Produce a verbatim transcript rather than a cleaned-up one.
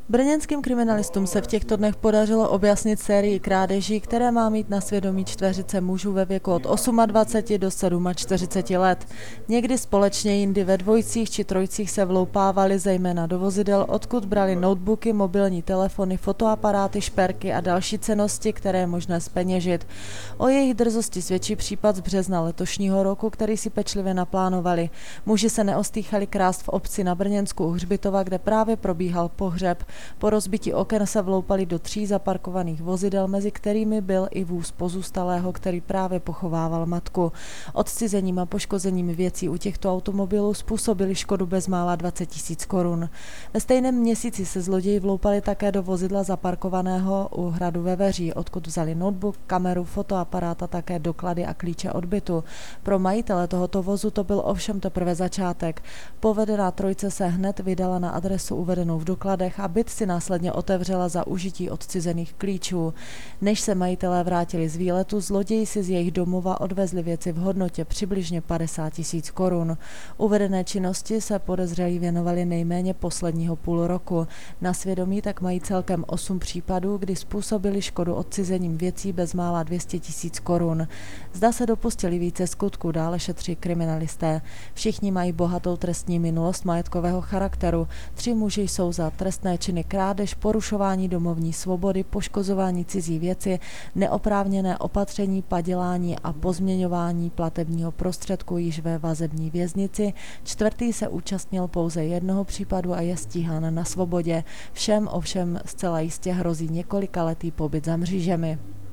Brněnským kriminalistům se v těchto dnech podařilo objasnit sérii krádeží, které má mít na svědomí čtveřice mužů ve věku od dvaceti osmi do čtyřiceti sedmi let. Někdy společně, jindy ve dvojicích či trojicích se vloupávali zejména do vozidel, odkud brali notebooky, mobilní telefony, fotoaparáty, šperky a další cennosti, které je možné zpeněžit. O jejich drzosti svědčí případ z března letošního roku, který si pečlivě naplánovali. Muži se neostýchali krást v obci na Brněnsku u Hřbitova, kde právě probíhal pohřeb. Po rozbití oken se vloupali do tří zaparkovaných vozidel, mezi kterými byl i vůz pozůstalého, který právě pochovával matku. Odcizením a poškozením věcí u těchto automobilů způsobili škodu bezmála dvacet tisíc korun. Ve stejném měsíci se zloději vloupali také do vozidla zaparkovaného u hradu Veveří, odkud vzali notebook, kameru, fotoaparát a také doklady a klíče od bytu. Pro majitele tohoto vozu to byl ovšem teprve začátek. Povedená trojice se hned vydala na adresu uvedenou v dokladech a byt si následně otevřela za užití odcizených klíčů. Než se majitelé vrátili z výletu, zloději si z jejich domova odvezli věci v hodnotě přibližně padesát tisíc korun. Uvedené činnosti se podezřelí věnovali nejméně posledního půl roku. Na svědomí tak mají celkem osm případů, kdy způsobili škodu odcizením věcí bezmála dvě stě tisíc korun. Zda se dopustili více skutků, dále šetří kriminalisté. Všichni mají bohatou trestní minulost majetkového charakteru. Tři muži jsou za trestné činy krádež, porušování domovní svobody, poškozování cizí věci, neoprávněné opatření, padělání a pozměňování platebního prostředku již ve vazební věznici. Čtvrtý se účastnil pouze jednoho případu a je stíhán na svobodě. Všem ovšem zcela jistě hrozí několikaletý pobyt za mřížemi.